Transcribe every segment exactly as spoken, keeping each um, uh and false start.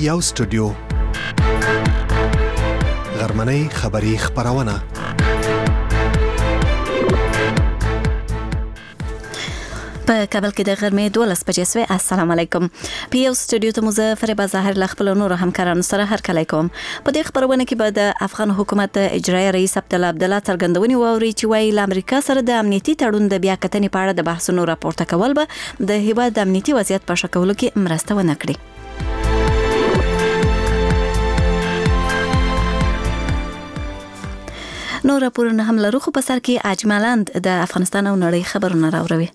یو سټوډیو غرمنۍ خبری خبرونه په کابل کې د غرمې دولس بجې سوې. السلام علیکم. په یو سټوډیو ته مزفر بظاهر ل خپل نور همکارانو سره هرکلی کوم. په دې خبرونه کې به د افغان حکومت اجرایي رئیس عبدالله عبدالله څرګندونې واوري چې وايي له امریکا سره د امنیتي تړون د بیا کتنې په اړه د بحثونو راپورته کول به د هیواد د امنیتي وضعیت په ښه کولو کې مرسته ونه کړي. نور راپورونه هم لرو، خو په سر کې اجمالاند د افغانستان او نړۍ خبرونه راوړي.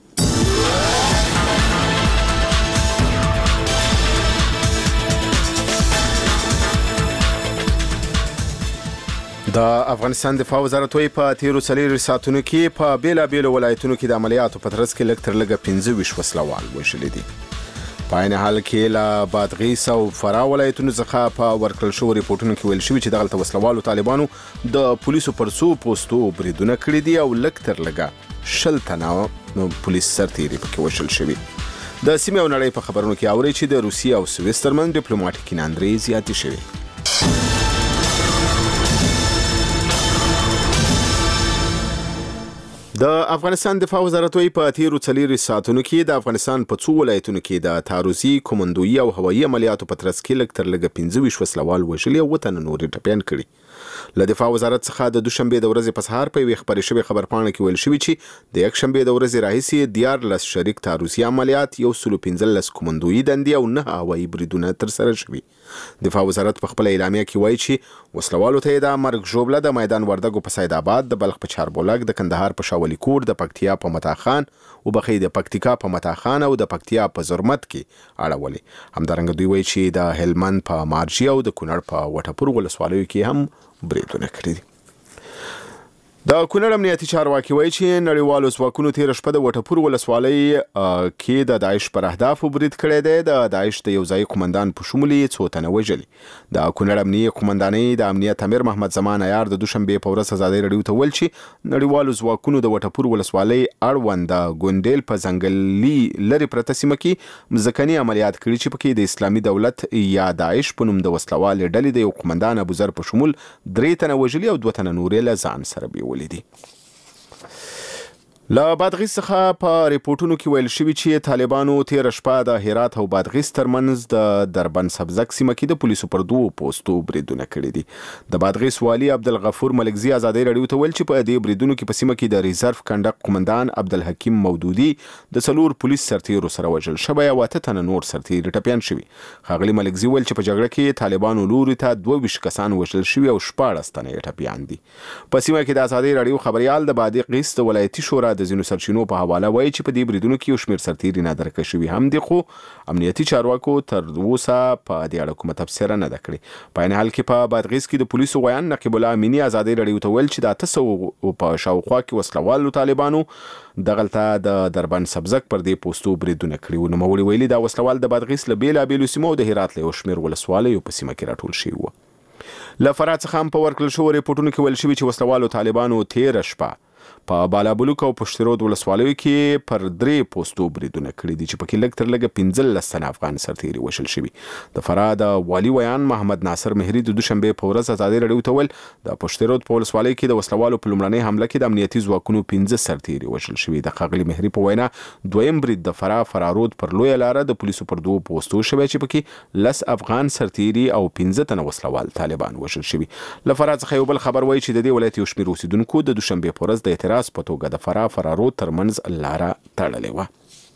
د افغانستان دفاع وزارت وایي په تیرو څلورو ساعتونو کې په بیلابیلو ولایتونو کې د عملیاتو په ترڅ کې لږ تر لږه پنځه ویشت وسلوال وژلي دي. په عین حال کې له بادغیس او فراه ولایتونو څخه په ورکړل شوو ریپورټونو کې ویل شوي چې دغلته وسلوالو طالبانو د پولیسو پر څو پوستو بریدونه کړي دي او لږ تر لږه شل تنه پولیس سرتیري پکې وژل شوي. د سیمې او نړۍ په خبرونو کې اوري چې د روسیې او سویس ترمنځ ډیپلوماټیکې ناندرۍ زیاتې شوي. د افغانستان دفاع وزارت وایي په تیرو څلورو ساعتونو کې د افغانستان په څو ولایتونو کې د تعرضي، کومندویي او هوایي عملیاتو په ترڅ کې لږ تر لږه پنځه ویشت وسلوال وژلي او اووه تنه نور ټپیان کړي. له دفاع وزارت څخه د دوشنبې د ورځې په سهار په یوې خپرې شوې خبرپاڼه کې ویل شوي چې د یکشنبې د ورځې راهیسې دیارلس شریک تعرضي عملیات، یو سل او پنځلس کومندویي دندې او نه هوایي بریدونه ترسره شوي. دفاع وزارت په خپله اعلامیه کې وایي چې وسلوالو ته یې د مرګ ژوبله د میدان وردګو په سید آباد، د بلخ په چاربولک، د کندهار په شاولی کور، د پکتیا په متاخان او بخې د پکتیکا په متاخان او د پکتیا په زرمت کې اړولې. همدارنګه دوی وایي چې د هلمند په مارجی او د کونړ په وټپور ولسوالیو کې هم بریدونه کړي دي. د کونړ امنیتي چارواکي وایي چې نړیوالو ځواکونو تېره شپه د وټپور ولسوالۍ کې د داعش پر اهدافو برید کړی دی. د داعش د یو ځایي قومندان په شمول یې څو تنه وژلي. د کونړ امنیه قومندانۍ د امنیت امیر محمد زمان عیار د دوشنبې په ورځ ازادۍ راډیو ته ویل چې نړیوالو ځواکونو د وټپور ولسوالۍ اړوند د ګونډیل په ځنګلي لرې پرته سیمه کې مځکني عملیات کړي چې پکې د اسلامي دولت یا داعش په نوم د وسلوالې ډلې د یو قومندان ابوذر په شمول درې تنه وژلي او دوه تنه نورې له ځان سره بیولي. له بادغیس څخه په ریپورټونو کې ویل شوي چې طالبانو تیره شپه د هرات او بادغیس ترمنځ د دربند سبزک سیمه کې د پولیسو پر دوو پوستو بریدونه کړي دي. د بادغیس والي عبدالغفور ملکزي ازادۍ راډیو ته ویل چې په دې بریدونو کې په سیمه کې د ریزرف کنډک قومندان عبدالحکیم مودودي د څلور پولیس سرتیرو سره وژل شوی او اته تنه نور سرتیري ټپیان شوي. ښاغلي ملکزي ویل چې په جګړه کې طالبانو لوري ته دوه ویشت کسان وژل شوي او شپاړس تنه یې ټپیان دي. په سیمه کې د ازادۍ راډیو خبریال د بادغیس د ولایتي شورا د ځینو سرچینو په حواله وایي چې په دې بریدونو کې یو شمېر سرتیري نادرکه شوي هم دي، خو امنیتي چارواکو تر اوسه په دې اړه کومه تبصره نه ده کړې. په عین حال کې په بادغیس کې د پولیسو ویان نقیب الله امینی ازادۍ راډیو ته ویل چې د اته سوو په شاوخوا کې وسلوالو طالبانو دغلته د دربند سبزک پر دې پوستو بریدونه کړي وو. نوموړي ویلي دا وسلوال د بادغیس له بېلابېلو سیمو او د هرات له یو شمېر ولسوالیو په سیمه کې راټول شوي وو. له فراه څخه هم په ورکړل شوو ریپورټونو کې ویل شوي چې وسلوالو طالبانو تیره شپه په بالابلوک او پشترود ولسوالیو کې پر درې پوستو بریدونه کړي دي چې پکې لږ تر لږه پنځلس تنه افغان سرتیري وژل شوي. د فراه د والي ویان محمد ناصر مهري د دوشنبې په ورځ ازادۍ راډیو ته ویل د پشترود په ولسوالۍ کې د وسلوالو په لومړنۍ حمله کې د امنیتي ځواکونو پنځه سرتیري وژل شوي. د ښاغلي مهري په وینا دویم برید د فراه فرارود پر لویه لاره د پولیسو پر دوو پوستو شوی چې پکې لس افغان سرتیري او پنځه تنه وسلوال طالبان وژل شوي. له فراه څخه یو بل خبر وایي چې د دې ولایت یو شمېر اوسېدونکو د دوشنبې په ورځ د اعتراض په توګه د فراه فرارود ترمنځ لاره تړلې وه.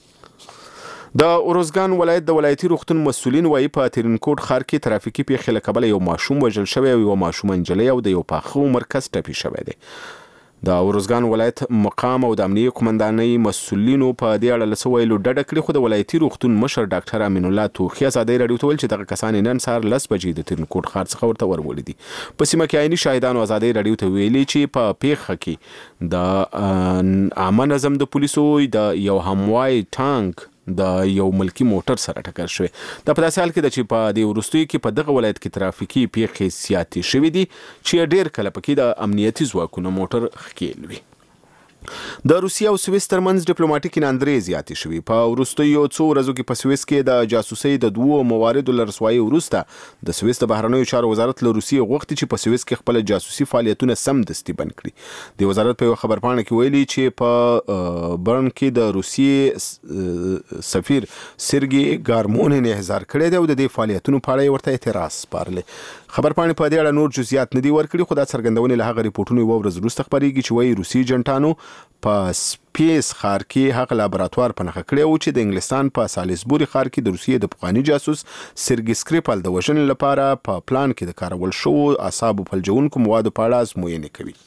د اروزګان ولایت د ولایتي روغتون مسؤلین وایي په ترینکوټ ښار کې ترافیکي پیښې له کبله یو ماشوم وژل شوی او یوه ماشومه نجلۍ او د یو پاخه عمر کس ټپي شوی دی. د اروزګان ولایت مقام او د امنیه قومندانۍ مسؤلینو په دې اړه له څه ویلو ډډه کړې، خو د ولایتي روغتون مشر ډاکټر امین الله توخي ازادۍ راډیو ته ویل چې دغه کسان نن سهار لس بجې د ترینکوټ ښار څخه ورته ورولي دي. په سیمه کې عیني شاهدانو ازادۍ راډیو ته ویلي چې په پیښه کې د عامه نظم د پولیسو د یو هموای ټانک د یو ملکی موټر سره ټکر شوی. دا په داسې حال کې ده چې په دې وروستیو کې په دغه ولایت کې ترافیکي پیښې زیاتې شوي دي چې ډېر کله پکې د امنیتي ځواکونو موټر ښکیل وي. د روسیې او سویس ترمنځ ډیپلوماټیک ناندرې زیاتې شوې. په وروستیو څو ورځو کې په سویس کې د جاسوسۍ د دوو مواردو له رسوایۍ وروسته د سویس د بهرنیو چارو وزارت له روسیې غوښتي چې په سویس کې خپل جاسوسي فعالیتونه سمدستي بند کړي. د وزارت په یو خبرپاڼه کې ویلي چې په برن کې د روسیې سفیر سرګي ګارمونین احضار کړی دی او د دې فعالیتونو په اړه ورته اعتراض سپارلی. خبرپاڼې په دې اړه نور جزئیات نه دي ورکړي، خو دا څرګندونې له هغه ریپورټونو یوه ورځ وروسته خپرېږي چې وایي روسي جنټانو په سپیس ښار کې هغه لابراتوار په نښه کړی و چې د انګلستان په سالیزبوري ښار کې د روسیې د پخواني جاسوس سرګي سکریپل د وژنې لپاره په پلان کې د کارول شوو اعصابو فلجونکو موادو په اړه ازموینې کوي.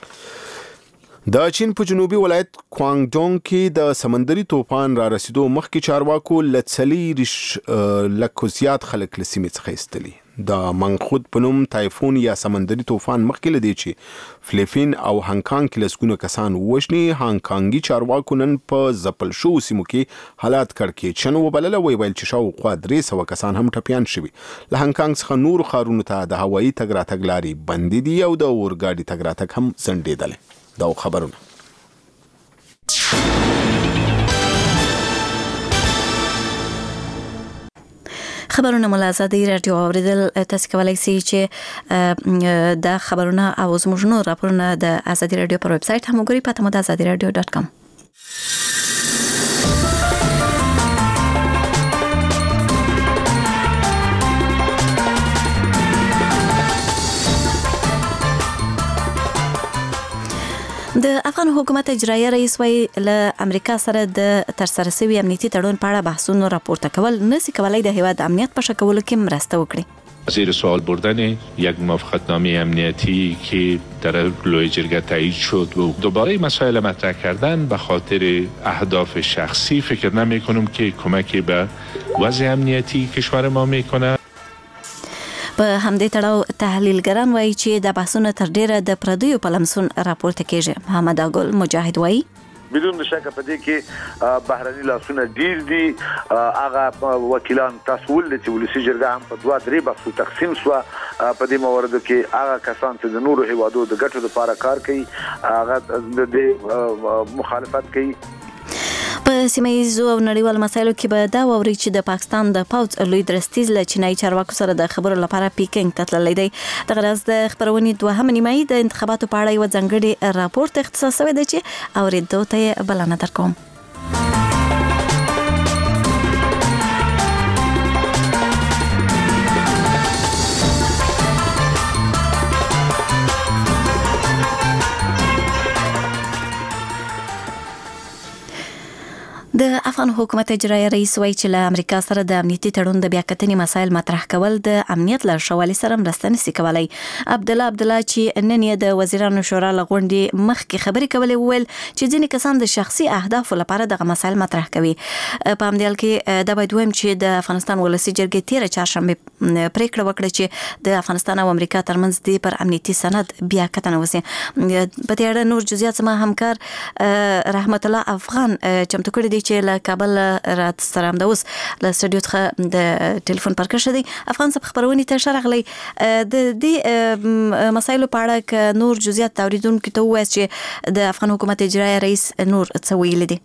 د چین په جنوبي ولایت کوانګډونګ کې د سمندري طوفان را رسیدو مخکې چارواکو له څلور لکو زیات خلک له سیمې څخه ایستلي. د منخود په نوم تایفون یا سمندري طوفان مخکې له دې چې فلیپین او هانګ کانګ کې لسګونه کسان ووژني، هانګ کانګي چارواکو نن په ځپل شوو سیمو کې حالات کړکېچن وبلله. ویل چې شاوخوا درې سوه کسان هم ټپیان شوي. له هانګ کانګ څخه نورو ښارونو ته د هوایي تګ راتګ لارې بندې دي او د اورګاډي تګ راتګ هم ځنډېدلی. دا خبرونه خبرونه مو له ازادي راډیو اوریدل. تاسو کولی شئ چې دا خبرونه او زموږ نور راپورونه د ازادي راډیو پر ویب سټ هم وګورئ. پته مو د ازادي راډیو ډاټ کام. د افغان حکومت اجرایي رئیس وايي له امریکا سره د ترسره شوی امنیتي تړون په اړه بحثونه راپورته کول نشي کولای د هیواد امنیت په ښه کولو کې مرسته وکړي. زیر سوال بردن یک موافقتنامه امنیتی که در لوی جرگه تایید شد و دوباره مسائل مطرح کردن به خاطر اهداف شخصی فکر نمی کنم که کمکی به وضع امنیتی کشور ما میکنه. په همدې تړاو تحلیلګران وایي چې د بحثونو تر ډیره د پردیو په لمسون راپورته کیږي. محمد اګل مجاهد وایي بدون شک په دې کې بهرني لاسونه ډیر دي. هغه وکیلان تاسو ول چې ولسی جرګه هم په دوه درې بحثو تقسیم شو. په دې موردو کې هغه کسان چې د نورو هیوادو د ګټو لپاره کار کوي هغه د مخالفت کوي. په سیمه ییزو او نړیوالو مسایلو کې به دا ووري چې د پاکستان د پوځ لوی درستیز له چینایي چارواکو سره د خبرو لپاره پیکینګ ته تللی دی. دغه ورځ د خبرونې دوهم نیمایي د انتخاباتو په اړه یو ځانګړی راپور اختصاص شوی دی چې اورېدو ته یې بلنه درکوم. د افغان حکومت اجرایي رئیس وایي چې له امریکا سره د امنیتي تړون د بیاکتنې مسایل مطرح کول د امنیت له ښه والي سره مرسته نشي کولی. عبدالله عبدالله چې نن یې د وزیرانو شورا له غونډې مخکې خبرې کولې وویل چې ځینې کسان د شخصي اهدافو لپاره دغه مسایل مطرح کوي. په همدې حال کې دا باید ووایم چې د افغانستان ولسي جرګې تېره چهارشنبې پریکړه وکړه چې د افغانستان او امریکا ترمنځ د پر امنیتي سند بیاکتنه وشي. په دې اړه نور جزئیات زما همکار رحمت الله افغان چمتو کړی دی چې له کابل رات سره د اوس له سټډیو څخه د ټلیفون پر کښ دی. افغان صاحب خبرونه ته شرغلی د دې مسایلو په اړه ک نور جزئیات اوریدونکو ته وایي چې د افغان حکومت اجرایي رئیس نور څه ویل دي.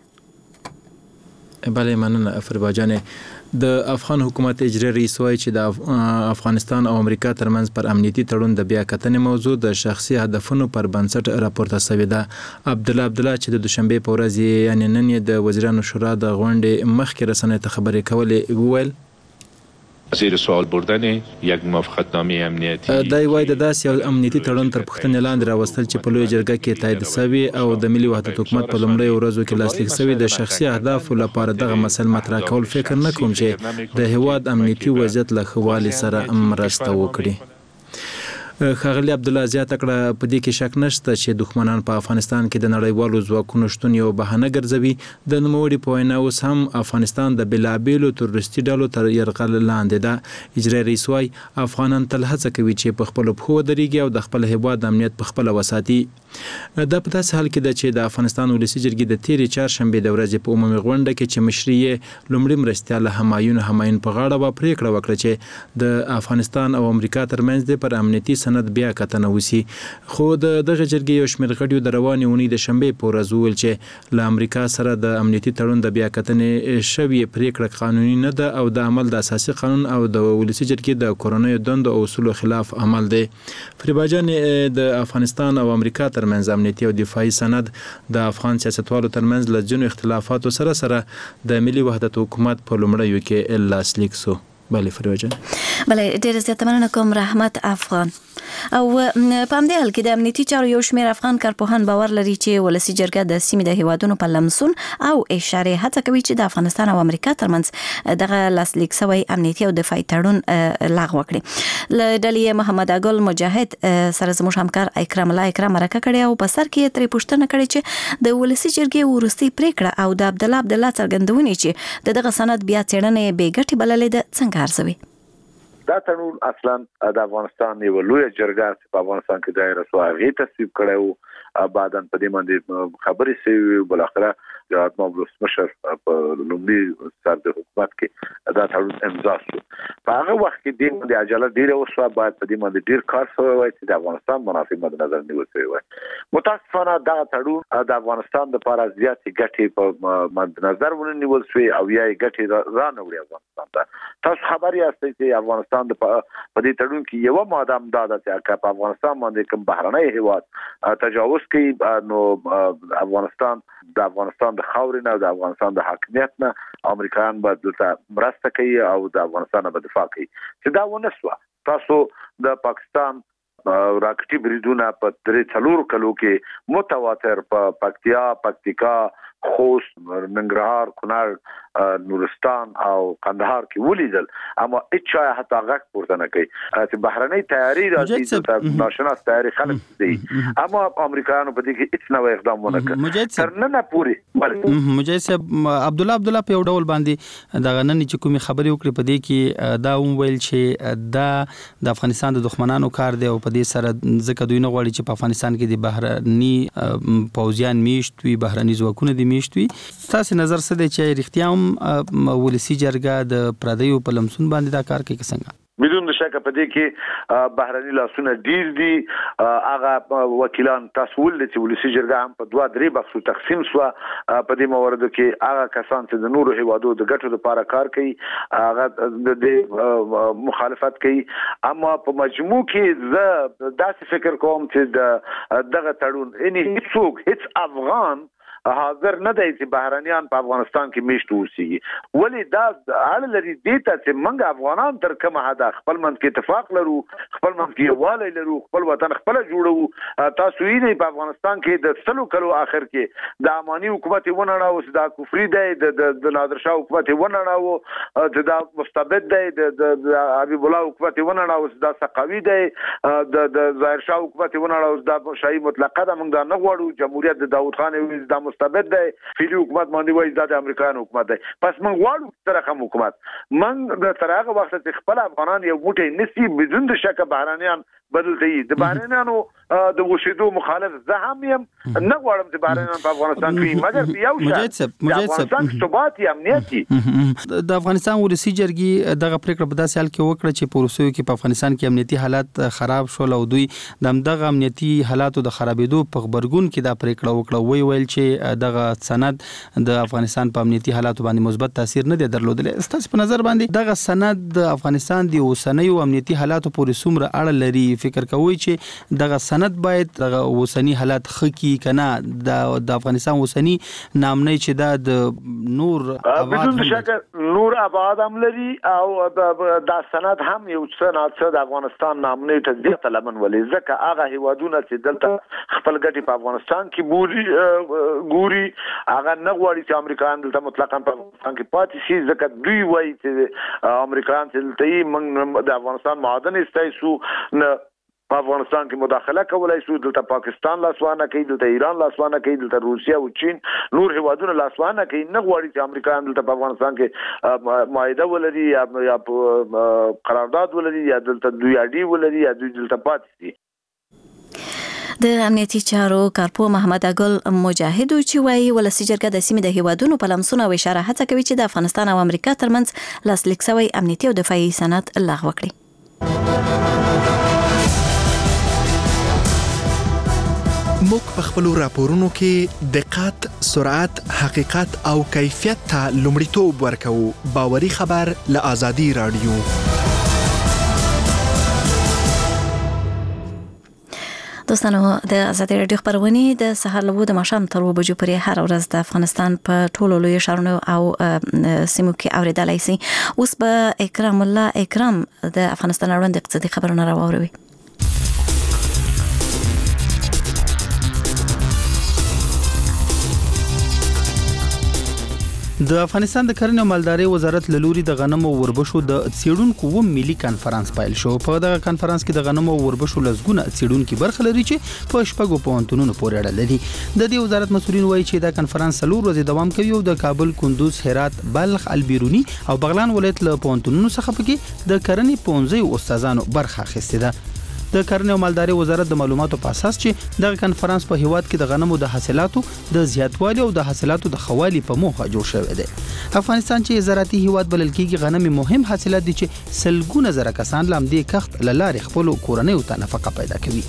بله مننه افریبا جان. د افغان حکومت اجرایي رئیس وایي چې د افغانستان او امریکا ترمنځ پر امنیتي تړون د بیاکتنې موضوع د شخصي هدفونو پر بنسټ راپورته شوې ده. عبدالله عبدالله چې د دوشنبې په ورځ یعنی نن د وزیرانو شورا د غونډې مخکې رسنیو ته خبرې کولې وویل زیر سوال بردن یک موافقتنامه امنیتی دای وای د داس یو امنیتي تړون تر پښتنې لاندې راوستل چې په لوی جرګه کې تایید شوی او د ملي وحدت حکومت په لومړۍ ورځو کې لاسلیک شوی د شخصي اهدافو لپاره دغه مسله مطرح کول فکر نه کوم چې د هیواد امنیتي وضعیت له ښه والي سره مرسته وکړي. ښاغلي عبدالله زیاته کړه په دې کې شک نشته چې دښمنان په افغانستان کې د نړیوالو ځواکونو شتون یو بهانه ګرځوي. د نوموړي په وینا اوس هم افغانستان د بېلابېلو تروریستي ډلو تر یرغل لاندې ده. اجرایي رئیس وایي افغانان تل هڅه کوي چې په خپلو پښو ودرېږي او د خپل هیواد امنیت په خپله وساتي. دا په داسې حال کې ده چې د افغانستان ولسي جرګې د تېرې چهارشنبې د ورځې په عمومي غونډه کې چې مشري یې لومړي مرستیال همایون همایون په غاړه وه پرېکړه وکړه چې د افغانستان او امریکا ترمنځ د پر امنیتي سند بیا کتنه وسی. خو د دغه جرګې یو شمېر غړي د روانې اونۍ د شنبې په ورځ وویل چې له امریکا سره د امنیتي تړون د بیا کتنې شوې پریکړه قانوني نه ده او د عمل د اساسي قانون او د ولسي جرګې د کورنیو دندو او اصولو خلاف عمل دی. فریبا جان، د افغانستان او امریکا ترمنځ امنیتي او دفاعي سند د افغان سیاستوالو ترمنځ له ځینو اختلافاتو سره سره د ملي وحدت حکومت په لومړیو کې لاسلیک سو. بله فریبا جان. بله، ډېره زیاته مننه کوم رحمت افغان. او په همدې حال کې د امنیتي چارو یو شمېر افغان کارپوهان باور لري چې ولسي جرګه د سیمې د هیوادونو په لمسون او اشارې هڅه کوي چې د افغانستان او امریکا ترمنځ دغه لاسلیک شوی امنیتي او دفاعي تړون لغوه کړي. له ډلې محمد اګل مجاهد سره زموږ همکار اکرام الله اکرام مرکه کړې او په سر کې ترې پوښتنه کړې چې د ولسي جرګې وروستۍ پریکړه او د عبدالله عبدالله څرګندونې چې د دغه سند بیا څېړنې بې ګټې بللې ده څنګه ارزوي؟ دا تړون اصلا د افغانستان یو لوی جرګه په افغانستان کې دایره سو هغه تصویب کړو بعدن په دې باندې خبرې سوي بل اخره جهاد مبلوس مشر په لومړي سر د حکومت کې دا تړون امضا شو. په هغه وخت کې د دې عجله ډیره وسوه، باید په دې باندې ډیر کار شوی وای چې د افغانستان منافع مد نظر نیول شوی وای. متاسفانه دا تړون د افغانستان لپاره زیاتې ګټې په مد نظر ونیول شوی او یا ګټې را نه وړي افغانستان ته. تاسو خبري یاستئ چې افغانستان په دې تړون کې یو ماده هم دا ده چې په افغانستان باندې کوم بهرنی هیواد تجاوز کوي نو افغانستان د افغانستان د خاورې نه د افغانستان د حاکمیت نه امریکایان به دلته مرسته کوي او د افغانستان به دفاع کوي. چې دا ونه شوه. تاسو د پاکستان راکټي بریدونه په درې څلور کلو کې متواتر په پکتیا، پکتیکا، خوست، ننګرهار، کونړ، نورستان او کندهار کې ولیدل، اما هیڅ حتی غږ پورته نه کوي چې بهرنۍ تیاری راځي د ناشناس تیاری خلک دي، اما امریکایانو په دې کې هیڅ نوې اقدام ونه کړ تر نن پورې. مجاهد صاحب عبدالله عبدالله په یو ډول باندې د غنن چې کومي خبرې وکړي په دې کې دا هم ویل چې دا د افغانستان د دښمنانو کار دی او په دې سره ځکه دوی نه غواړي چې په افغانستان کې د بهرني پوځیان میشت وي، بهرني ځواکونه دي میشت وي. تاسو نظر څه دی چې رښتیا هم ولسی جرګه د پردیو په لمسون باندې دا کار کوي څنګه؟ بدون شک په دې کې بهرني لاسونه ډیر دي. هغه وکیلان تاسو ول چې ولسی جرګه هم په دوه درې بخښو تقسیم شو. په دې موارد کې هغه کسان چې د نورو هیوادو د ګټو لپاره کار کوي هغه د مخالفت کوي، اما په مجموع کې زه داسې فکر کوم چې د دغه تړون ان هیڅوک هیڅ افغان حاضر نه دی چې بهرنیان په افغانستان کې میشت اوسي. ولی دا اړه لري دې ته چې موږ افغانان تر کومه حد خپل منځ کې اتفاق لرو، خپل منځ کې یووالی لرو، خپل وطن خپل جوړو. تاسو یې په افغانستان کې د سلو کلو اخر کې د اماني حکومت ونړاو، د کفري دی، د نادر شاه حکومت ونړاو، د مستبد دی، د حبیب الله حکومت ونړاو، د سقاوي دی، د ظاهر شاه حکومت ونړاو، د شاهي مطلقه د موږ نه غواړو. جمهوریت د داوود خان د مستبد دی، فیلی حکومت باندې وایي دا د امریکایانو حکومت دی. پس موږ غواړو تر هغه حکومت موږ د تر هغه وخت چې خپل افغانان یو موټی نسی بدون د شک بهرانيان بدلته دي. د بهرانيانو د وشیدو مخالف زه هم یم، نه غواړم چې بهرانيان په افغانستان کې مګر یو شان د افغانستان ثبات امنیتي د افغانستان ولسی جرګې دغه پریکړه په داسې حال کې وکړه چې په روسیو کې په افغانستان کې امنیتي حالات خراب شول او دوی د دغه امنیتي حالاتو د خرابېدو په خبرګون کې دا پریکړه وکړه. وی ویل چې دغه سند د افغانستان په امنیتي حالاتو باندې مثبت تاثیر نه دی درلودلی. ستاسو په نظر باندې دغه سند د افغانستان د اوسنیو امنیتي حالاتو پورې څومره اړه لري؟ فکر کوئ چې دغه سند باید دغه اوسنی حالات خکی کنه د افغانستان اوسنی نامنۍ چې دا د نور بدون شک نور آباد هم لري او دا سند هم یو څه نه څه د افغانستان نامنۍ ته زیاته لمن ولې ځکه هغه هیوادونه چې دلته خپل ګټې په افغانستان کې بوري ګوري هغه نه غواړي چې امریکایان دلته مطلقاً په افغانستان کې پاتې شي، ځکه دوی وایي چې امریکایان چې دلته موږ د افغانستان معادن استایسو نه په افغانستان کې مداخله کولای شو، دلته پاکستان لاسوانه کوي، دلته ایران لاسوانه کوي، دلته روسیا او چین نور هیوادونه لاسوانه کوي. نه غواړي چې امریکایان دلته په افغانستان کې معاهده ولري یا قرارداد ولري یا دلته دوی اډي ولري یا دوی دلته پاتې شي. د امنیتي چارو کارپو محمد اګل مجاهد چې وایي ولسی جرګه د سیمې د هیوادونو په لمسون او اشاره هڅه کوي چې د افغانستان او امریکا ترمنځ لاسلیک شوی امنیتي او دفاعي سند لغوه کړي. موږ په خپل راپورونو کې دقت، سرعت، حقیقت او کیفیت ته لومړیتوب ورکوو. باوري خبر له آزادي رادیو. دوستانو د آزادي رادیو خبرونه د سهار له د ماښام تر اوه بجو پورې هر ورځ د افغانستان په ټولو لوی ښارونو او سیمو کې اوریدلای شي. اوس به اکرام الله اکرام د افغانستان اړوند اقتصادي خبرونه راوړي. د افغانستان د کرنې او مالدارۍ وزارت له لوري د غنمو او وربشو د څېړونکو و ملي کانفرنس پیل شو. په دغه کانفرنس کې د غنمو او وربشو لزګونه څېړونکو برخه لري چې په شپږو پوهنتونونو پورې اړه لري. د دې وزارت مسؤلین وایي چې دا کانفرنس څلور ورځې دوام کوي او د کابل، کندوز، هرات، بلخ، البیرونی او بغلان ولایت له پوهنتونونو څخه پکې د کرنې پونځه استادانو برخه اخیستې ده. د کرنې او مالدارۍ وزارت د معلوماتو په اساس چې دغه کانفرنس په هیواد کې د غنمو د حاصلاتو د زیاتوالي او د حاصلاتو د خوالي په موخه جوړ شوی دی. افغانستان چې زراعتي هیواد بلل کېږي، غنم مهم حاصلات دي چې سلګونه زره کسان لام دي کښت لاره خپل کورنۍ او نفقه پیدا کوي.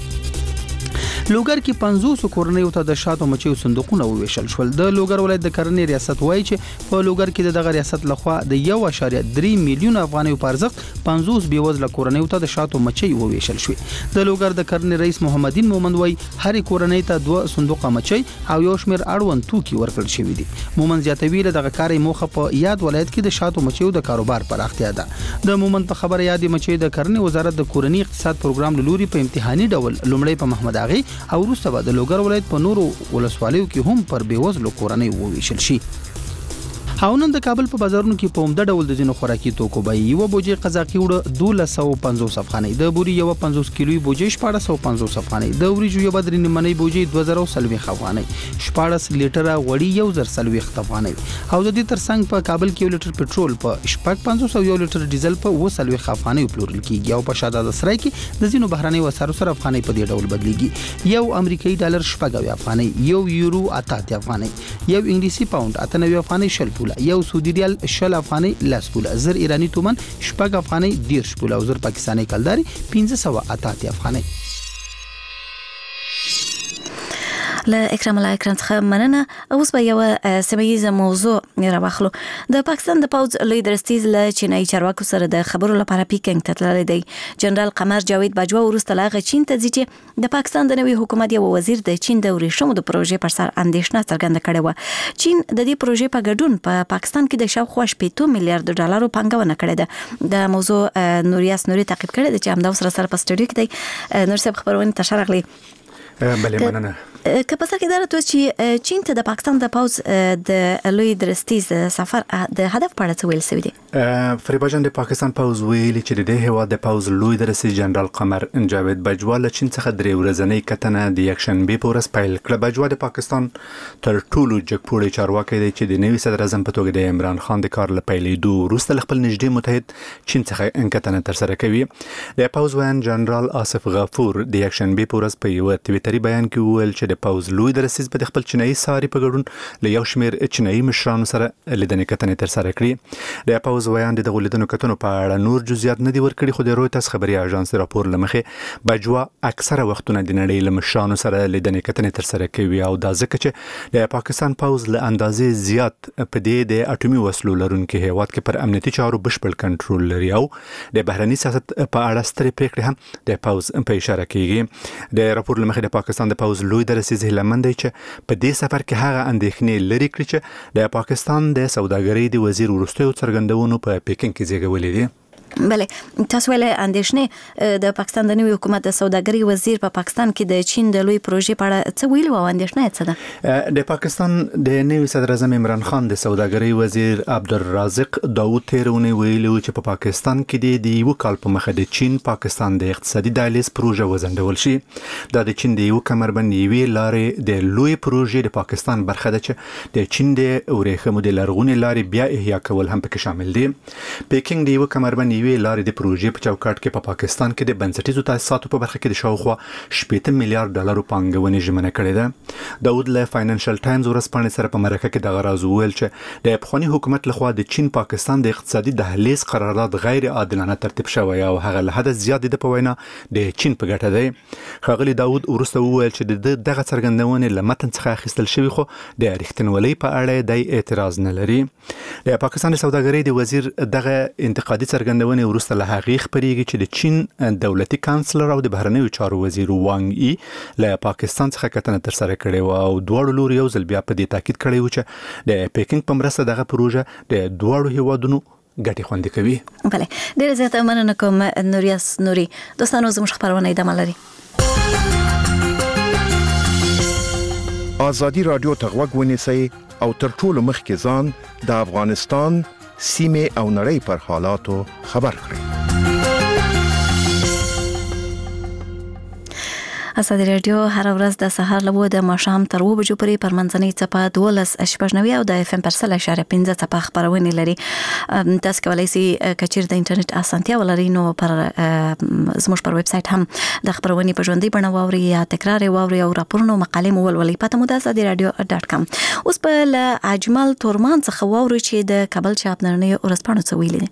لوګر کې پنځوس کورنۍ ته د شاتو مچیو صندوقونه وویشل شول. د لوګر ولایت د کرنې ریاست وایي چې په لوګر کې د دغه ریاست لخوا د یو اشاریه درې میلیون افغانۍ په ارزښت پنځوس بیوزله کورنۍ ته د شاتو مچي وویشل شوې. د لوګر د کرنې رئیس محمد دین مومند وایي هر کورنۍ ته دوه صندوقه مچي او یو شمېر اړوند توکي ورکړل شوي دي. مومند زیاتوي له دغه کاري موخه په یاد ولایت کې د شاتو مچیو د کاروبار پراختیا ده. د مومند په خبره یاد مچي د کرنې وزارت د کورنۍ اقتصاد پروګرام لوري په امتحاني ډول لومړی په محمد اغي او وروسته به د لوګر ولایت په نورو ولسوالیو کې هم پر بیوزلو کورنۍ وویشل شي. او نن د کابل په بازارونو کې په عمده ډول د ځینو خوراکي توکو بیې یو بوجي قزاقي وړه دوه سوه پنځوس افغانۍ، د بوري یو پنځوس کیلوي بوجي شپږ سوه پنځوس افغانۍ، د وریجو یو بدري نیمنۍ بوجي دوه زره وسلويخ افغانۍ، شپږ لیټره غوړي یو زر سلويخ افغانۍ. او د دې ترڅنګ په کابل کې یو لیټر پټرول په شپږ پنځوس او یو لیټر ډیزل په وسلويخ افغانۍ پلورل کیږي. او په شاده د سرای کې د ځینو بهراني وسارو سره افغانۍ په دې ډول بدليږي. یو امریکایي ډالر شپږ افغانۍ، یو یورو اته افغانۍ، یو انګلیسي پاوند اته نوي افغانۍ شل پوله، یو سعودي شل افغانۍ لاس پوله، زر ایرانی تومن شپږ افغانۍ دیرش پوله او زر پاکستاني کلداري پنځه سوه اته افغانۍ. له اکرام الله اکرام څخه مننه. اوس به یو سیمه موضوع راوخلو. د پاکستان د پوز لوی درستیز له چینایي چارواکو سره د خبرو لپاره پیکنګ ته تللی دی. جنرال قمر جاوید باجوا وروسته لاغه چین ته ځي چې د پاکستان د نوي حکومت یو وزیر د چین د ورېښمو د پروژې پر سر اندېښنه څرګنده کړې و. چین د دې پروژې په ګډون په پاکستان کې د شاوخوا شپږ میلیارډ ډالرو پانګونه کړې ده. د موضوع نوریاس نوري تعقیب کړی دی چې همدا سره سره په سټوډیو کې دی. نور صاحب خبرونه تشریح کړئ. بله مننه. که په سر کې دا راته چې چین ته د پاکستان د پوز د لوی درستیز سفر د هدف په اړه څه ویل شوی دی؟ فریبا جان، د پاکستان پوز ویلي چې د دې هیواد د پوز لوی درستیز جنرال قمر جاوید باجوا له چین څخه درې ورځنۍ کتنه د یکشنبه په ورځ پیل کړه. باجوا د پاکستان تر ټولو جګپوړی چارواکي دی چې د نوي صدر اعظم په توګه د عمران خان د کار له پیلېدو وروسته خپل نږدې متحد چین څخه کتنه ترسره کوي. د پوز وین جنرال آصف غفور د یکشنبه په ورځ په یو تویټري بیان کې وویل چې د پوز لوی درستیز په خپل چینایي ساري په ګډون له یو شمېر چینایي مشرانو سره لیدنې کتنې ترسره کړې. د پوز ویان د دغو لیدنو کتنو په اړه نور جزئیات نه دي ورکړي، خو د رویټرز خبري اژانس راپور له مخې باجوا اکثره وختونه د نړۍ له مشرانو سره لیدنې کتنې ترسره کوي او دا ځکه چې د پاکستان پوز له اندازې زیات په دې د اټومي وسلو لرونکي هیواد کې پر امنیتي چارو بشپړ کنټرول لري او د بهرني سیاست په اړه سترې پریکړې هم د پوز په اشاره کیږي. د راپور له مخې د پاکستان د پوز لوی درستیز هیلمن دی چې په دې سفر کې هغه اندېښنې لري کړې چې د پاکستان د سوداګرۍ د وزیر وروستیو څرګندونو په پیکینګ کې زیږولې دي. بله، تاسو ولې اندېښنې د پاکستان د نوي حکومت د سوداګرۍ وزیر په پاکستان کې د چین د لوی پروژې په اړه څه ویلي او اندېښنه څه ده؟ د پاکستان د نوي صدر اعظم عمران خان د سوداګرۍ وزیر عبدالرازق داود تیرونی ویلي چې په پاکستان کې د یو کال په مخه د چین پاکستان د اقتصادي دهلیز پروژه وزندول شي. دا د چین د یو کمربند یوې لارې د لوی پروژې د پاکستان برخه ده چې د چین د ورېښمو د لرغونې لارې بیا احیا کول هم پکې شامل دي. پیکینګ د یو کمربند یوې لارې د پروژې په چوکاټ کې په پاکستان کې د بنسټیزو تاسیساتو په برخه کې د شاوخوا شپږ میلیارډ ډالرو پانګونې ژمنه کړې ده. داود له فاینانشل ټایمز ورځپاڼې سره په مرکه کې دغه راز وویل چې د افغاني حکومت لخوا د چین پاکستان د اقتصادي دهلیز قرارداد غیر عادلانه ترتیب شوی او هغه له حد زیات د په وینا د چین په ګټه دی. ښاغلي داود وروسته وویل چې د دغه څرګندونې له متن څخه اخیستل شوي خو د رښتینولۍ په اړه د اعتراض نه لري. د پاکستان د سوداګرۍ د وزیر دغه انتقادي څرګندونې وروسته له هغې خپرېږي چې د چین دولتي کانسلر او د بهرنیو چارو وزیر وانګ ای له پاکستان څخه کتنه ترسره کړې وه او دواړو لورو یو ځل بیا په دې تاکید کړی و چې د پیکینګ په مرسته دغه پروژه د دواړو هیوادونو ګټې خوندي کوي. بله ډېره زیاته مننه کوم نوریاس نوري. دوستانو زموږ خپرونه ادامه لري. آزادي رادیو ته غوږ ونیسئ او تر ټولو مخکې ځان د افغانستان سیمې او نړۍ پر حالاتو خبر کړئ. آزادي رادیو هر ورځ د سهار له وو د ماښام تر اوه بجو پورې پر منځنۍ څپه دولس شپږ نوي او د اف ام پر سل اشاره پنځه څپه خپرونې لري. تاسو کولی شئ کچیر د انټرنیټ اسانتیا ولرئ نو پر زموږ پر ویب سټ هم د خپرونې په ژوندۍ بڼه واورئ یا تکرار واورئ او راپورونه مقالې مو ولولئ. پته مو د آزادي رادیو ډاټ کام. اوس په له اجمل تورمان څخه واورئ چې د کابل چاپ نړۍ ورځپاڼو څه ویلي دي.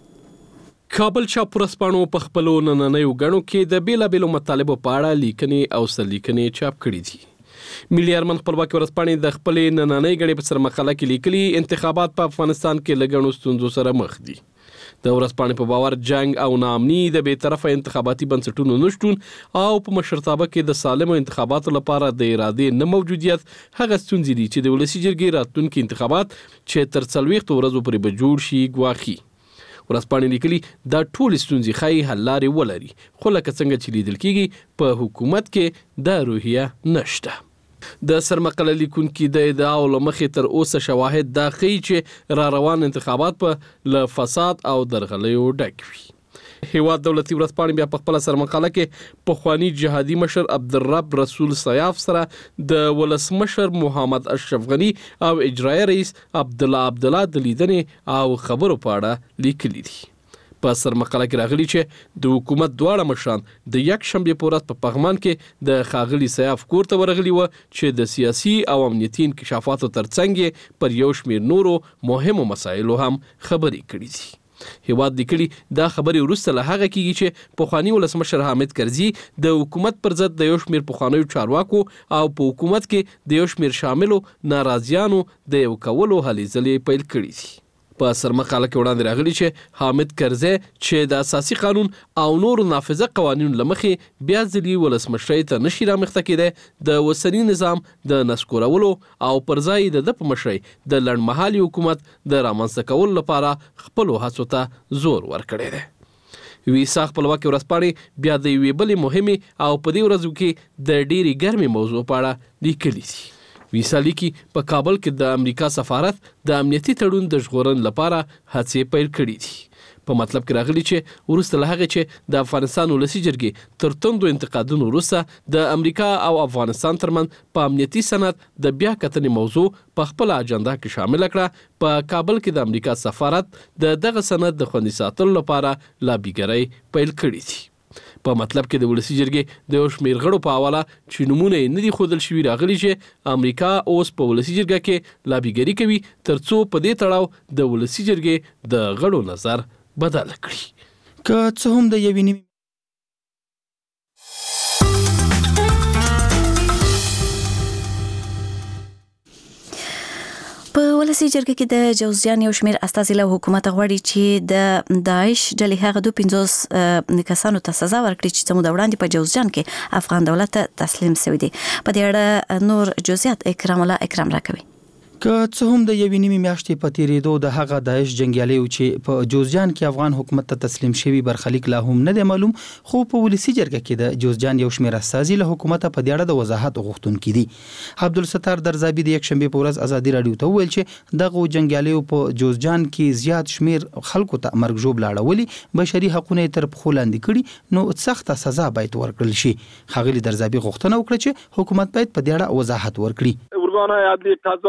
کابل چاپ ورځپاڼو په خپلو نننیو غړو کې د بیلابېلو مطالبو په اړه لیکنې او سرلیکنې چاپ کړي دي. ملي ارمن خپلواکي ورځپاڼې د خپلې نننۍ غړې په سرمقاله کې لیکلي انتخابات په افغانستان کې له غړو ستونزو سره مخ دي. د ورځپاڼې په باور جنگ او ناامني د بې طرفه انتخاباتي بنسټونو نشتون او په مشرتابه کې د سالمو انتخاباتو لپاره د ارادې نه موجودیت هغه ستونزې دي چې د ولسي جرګې راتلونکي انتخابات چې تر څلوېښتو ورځو پورې به جوړ شي ګواښي. ورځپاڼې لیکلي دا ټول ستونزې ښایي حل لارې ولري خو لکه څنګه چې لیدل کېږي په حکومت کې دا روحیه نشته. د سرمقاله لیکونکي د ادعاو له مخې تر اوسه شواهد دا ښیي چې را روان انتخابات په له فساد او درغلیو ډک وي. هیواد دولتي ورځپاڼې بیا په خپل سرمقاله کې پخوانی جهادي مشر عبدالرب رسول سیاف سره د ولسمشر محمد اشرف غنی او اجرایي رئیس عبدالله عبدالله د لیدنې او خبرو په اړه لیکلي دي. په سرمقاله کې راغلي چې د حکومت دواړه مشران د یک شنبې په ورځ په پغمان کې د ښاغلي سیاف کور ته ورغلي و چې د سیاسي او امنیتي انکشافاتو ترڅنګ پر یو شمېر نورو مهمو مسایلو هم خبرې کړې دي. هیواد لیکلي دا خبرې وروسته له هغه کېږي چې پخوانی ولسمشر حامد کرزي د حکومت پر ضد د یو شمېر پخوانیو چارواکو او په حکومت کې د یو شمېر شاملو ناراضیانو د یو کولو هلې ځلې پیل کړي دي. په سرمقاله کې وړاندې راغلي چې حامد کرزي چې د اساسي قانون او نورو نافذه قوانینو له مخې بیا ځلې ولسمشرۍ ته نشي رامخته کېدی د اوسني نظام د نسکورولو او پر ځای د ده په مشرۍ د لنډمهالي حکومت د رامنځته کولو لپاره خپلو هڅو ته زور ورکړی دی. ویسا خپلواکي ورځپاڼې بیا د یوې بلې مهمې او په دې ورځو کې د ډېرې ګرمې موضوع په اړه لیکلي دي. ویسا لیکي په کابل کې د امریکا سفارت د امنیتي تړون د ژغورنې لپاره هڅې پیل کړي دي. په مطلب کې راغلي چې وروسته له هغې چې د افغانستان ولسي جرګې تر توندو انتقادونو وروسته د امریکا او افغانستان ترمنځ په امنیتي سند د بیا کتنې موضوع په خپله اجنډا کې شامله کړه، په کابل کې د امریکا سفارت د دغه سند د خوندي ساتلو لپاره لابیګرۍ پیل کړي دي. په مطلب کې د ولسي جرګې د یو شمېر غړو په حواله چې نومونه یې نه دي ښودل شوي راغلي چې امریکا اوس په ولسي جرګه کې لابیګري کوي تر څو په دې تړاو د ولسي جرګې د غړو نظر بدل کړي. که څه هم د یوې نیمې په ولسي جرګه کې د جوزجان یو شمېر استازي له حکومت غواړي چې د داعش ډلې هغه دوه پنځوس کسانو ته سزا ورکړي چې څه موده وړاندې په جوزجان کې افغان دولت ته تسلیم شوي دي. په دې اړه نور جزئیات اکرام الله اکرام راکوي. که څه هم د یوې نیمې میاشتې په تېرېدو د هغه داعش جنګیالیو چې په جوزجان کې افغان حکومت ته تسلیم شوي برخلیک لا هم نه دی معلوم، خو په ولسي جرګه کې د جوزجان یو شمېر استازي له حکومته په دې اړه د وضاحت غوښتونکي دي. عبدالستار درزابي د یکشنبې په ورځ ازادي راډیو ته وویل چې دغو جنګیالیو په جوزجان کې زیات شمېر خلکو ته مرګ ژوبله اړولي، بشري حقونه یې تر پښو لاندې کړي، نو سخته سزا باید ورکړل شي. ښاغلي درزابي غوښتنه وکړه چې حکومت باید په دې اړه وضاحت ورکړي. ارگان‌های عدلی قضایی و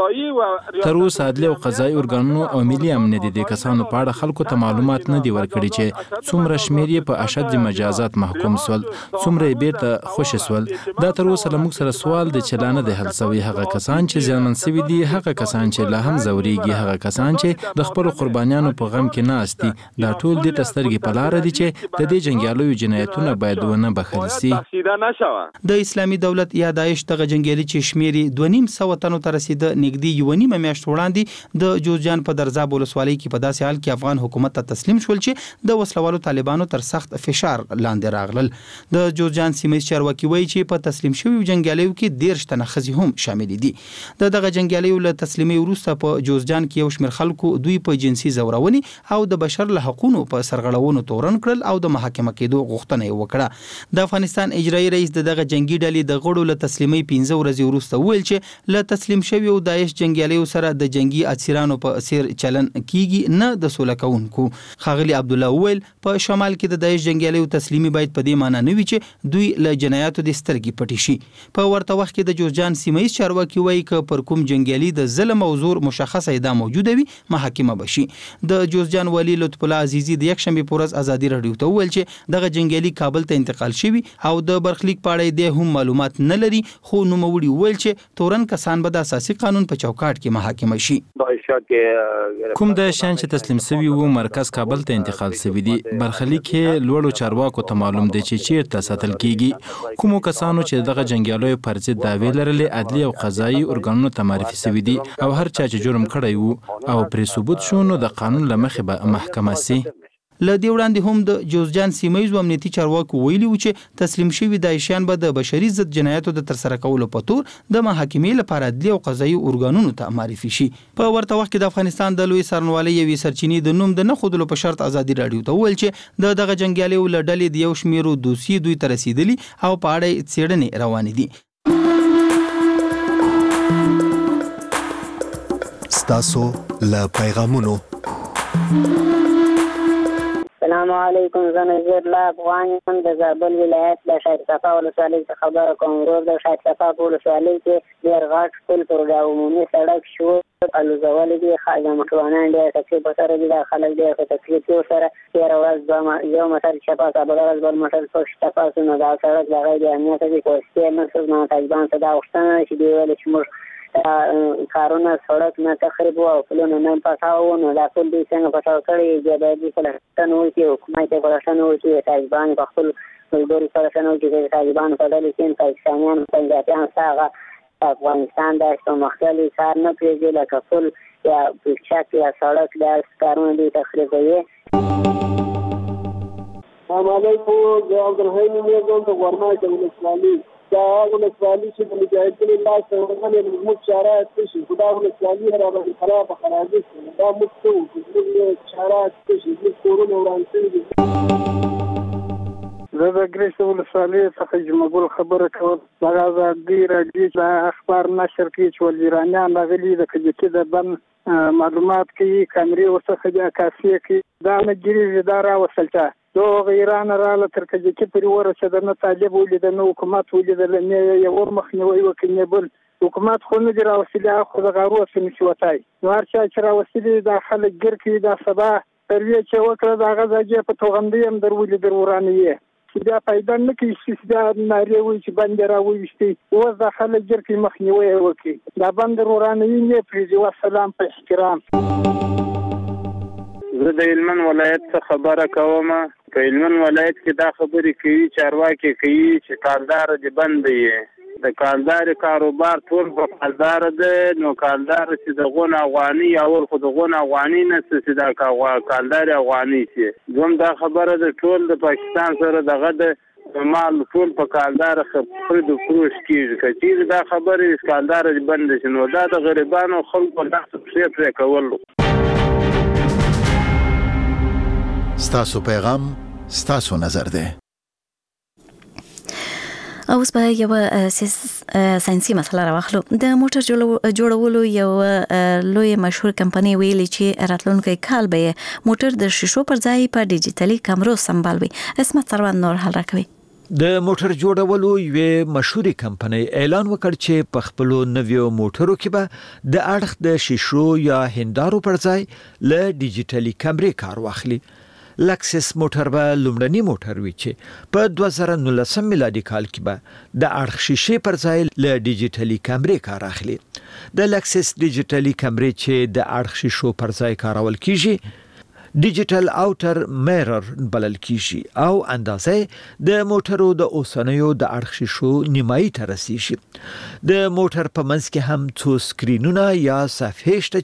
تر اوسه عدلي او قضایي ارګانونو او ملي امنیت د کسانو په اړه خلکو ته معلومات نه دی ورکړي چې څومره شمیر یې په اشد مجازات محکوم سول، څومره یې بیرته خوشي سول. دا تر اوسه له موږ سره سوال دی چې لا نه دی حل سوی. هغه کسان چې زیانمن سوي دي، هغه کسان چې لا هم ځورېږي، هغه کسان چې د خپلو قربانیانو په غم کې ناست دي، دا ټول دې ته سترګې په لاره دي چې د دې جنګیالیو جنایتونه باید ونه بخښل سي. د اسلامي دولت یا داعش دغه جنګیالي چې شمیر یې دوه نیم سوه تنو ته رسیده، نږدې یوه نیمه میاشت وړاندې د جوزجان په درزاب ولسوالۍ کې په داسې حال کې افغان حکومت ته تسلیم شول چې د وسلوالو طالبانو تر سخت فشار لاندې راغلل. د جوزجان سیمه ییز چارواکي وایي چې په تسلیم شویو جنګیالیو کې دېرش تنه ښځې هم شامل دي. د دغه جنګیالیو له تسلیمۍ وروسته په جوزجان کې یو شمېر خلکو دوی په جنسي ځورونې او د بشر له حقونو په سرغړونو تورن کړل او د محاکمه کېدو غوښتنه یې وکړه. د افغانستان اجرایي رئیس د دغه جنگي ډلې د غړو له تسلیمۍ پنځه ورځې وروسته وویل چې له تسلیم شویو داعش جنګیالیو سره د جنگي اسیرانو په څیر چلن کیږي، نه د سوله کوونکو. ښاغلي عبدالله وویل په شمال کې د داعش جنګیالیو تسلیمي باید په دې معنی نه وي چې دوی له جنایاتو د سترګې پټې شي. په ورته وخت کې د جوزجان سیمه ییز چارواکي وایي که پر کوم جنګیالي د ظلم او زور مشخصه ادعا موجوده وي، محاکمه بشي. د جوزجان والي لطف الله عزیزي د یکشنبې په ورځ ازادي راډیو ته وویل چې دغه جنګیالي کابل ته انتقال شوي او د برخلیک په اړه یې هم معلومات نه لري، خو نوموړي وویل چې تورن کسان به د اساسي قانون په چوکاټ کې محاکمه شي. کوم د شان چې تسلیم شوي وو مرکز کابل ته انتقال شوی دی، برخلیک یې لوړو چارواکو ته معلوم دی چې چیرته ساتل کیږي. کومو کسانو چې دغه جنګیالیو پر ضد دعوی لرلې عدلي او قضایي ارګانونو ته معرفي شوي دي او هر چا چې جرم کړی وو او پرې ثبوت شو نو د قانون له مخې به محکمه سي. له دې وړاندې هم د جوزجان سیمه ییزو امنیتي چارواکو ویلي وو چې تسلیم شوي داعشیان به د بشري ضد جنایاتو د ترسره کولو په تور د محاکمې لپاره عدلي او قضایي ارګانونو ته معرفي شي. په ورته وخت کې د افغانستان د لوی څارنوالۍ یوې سرچینې د نوم د نه ښودلو په شرط ازادي راډیو ته وویل چې د دغه جنګیالیو له ډلې د یو شمېرو دوسیې دوی ته رسېدلي او په اړه یې څېړنې روانې دي. ستاسو له پیغامونو. السلام علیکم، زه نظیر الله افغان یم د زابل ولایت د شهید صفا ولسوالۍ څخه خبره کوم. ورور د شهید صفا په ولسوالۍ کې ډېر غټ پل پر عمومي سړک شو الوزولې دي، خلک موټروانان ډېر تکلیف ورسره دي، دا خلک ډېر په تکلیف کې ورسره. تېره ورځ یو موټر چپه کړه، بله ورځ بل موټر پکښې ټپه شو، نو دا سړک د هغې د امنیته دي. کوستې نه شو، زما طالبانو ته دا غوښتنه ده چې دوی ویلې چې موږ کارونه سړک نه تخریب او پلونه نه پټاو، نو دا ټول دوی څنګه پټاو کړي دي، باید دوی پلټنه وکړي، حکومت یې پلټنه وکړي، طالبان په خپل ملګرو پلټنه وکړي چې طالبانو په ډلې کې پاکستانیان پنجابیان ستا هغه افغانستان داسې په مختلف کار نه پرېږدي لکه پل یا چک یا سړک داسې کارونه دوی تخریبوي. السلام علیکم، زه عبدالحیم یم د غورماچ ولسوالۍ. دا هغه ولسوالي چې د مجاهدینو لاس ته ورغلې زموږ شارعات څه شي، خو دا ولسوالي راباندې خرابه خرابي شوه. دا موږ څه وکړو، زموږ شارعات څه شي، زموږ کورونه وران شوي دي. زه د ګرېسټ ولسوالۍ څخه جمعګل خبره کوم. دغه ازادي راډیو د اخبار نشر کوي چې وزیرانیان راغلي د کجکي د بند معلومات کوي، کامرې ورڅخه د عکاسیې کوي. دا نه ګیرېږي، دا راوستل چا دو ایران راله تر کجکي پورې ورسېده، نه طالب ولیده نه حکومت ولیده، نه یې ور مخنیوی وکړي نه بل. حکومت خو نه دي راوستلي، هغه خو د غارو څه نشي وتی. نو هر چا چې راوستلي دا خلک ګیر کوي. دا سبا ترویې چې وکړه د هغه ځای په توغندۍ هم در ولي در ورانوي چې بیا پیدا نه کوي، چې بیا نارې وایي چې بند یې راوویستي. اوس دا خلک ګیر کوي، مخنیوی یې وکړي، دا بند در ورانوي نه پرېږدي. وسلام، په احترام. زه د هلمند ولایت څخه خبره کوم. په هلمند ولایت کې دا خبرې کوي، چارواکي کوي چې کالدار دې بند یې، د کالدارې کاروبار ټول په کالدار ده. نو کالدار چې د غون افغاني اول خو د غون افغاني نه چې دا کالدارې افغاني شي. دوم دا خبره ده ټول د پاکستان سره دغه د مال ټول په کالدار خرید و فروش کېږي. که چېرې دا خبرې کالدار دې بند شي نو دا د غریبانو خلکو داسې پښې پرې کول. ستاسو پیغام ستاسو نظر دی. اوس به یو ساينسي مسله راوخلو. د موټر جوړولو یو لوی مشهور کمپنۍ ویلي چې راتلونکي کال به موټر د شیشو پر ځای په ډیجیټلي کامرو سمبالوي. اسمت سروان نور حل راکوي. د موټر جوړولو یوې مشهورې کمپنۍ اعلان وکړ چې په خپلو نویو موټرو کې به د اړخ د شیشو یا هندارو پر ځای له ډیجیټلي کیمرې کار واخلي. لکسس موټر به لومړنی موټر وي چې په دوه زره نولس میلادي کال کې به د اړخ شیشې پر ځای له ډیجیټلي کیمرې کار اخلي. د لکسس ډیجیټلي کیمرې چې د اړخ شیشو پر ځای کارول کیږي ډیجیټل اوټر میرر بلل کیږي او اندازې د موټرو د اوسنیو د اړخ شیشو نیمایي ته رسیږي. د موټر په منځ کې هم څو سکرینونه یا صفحې شته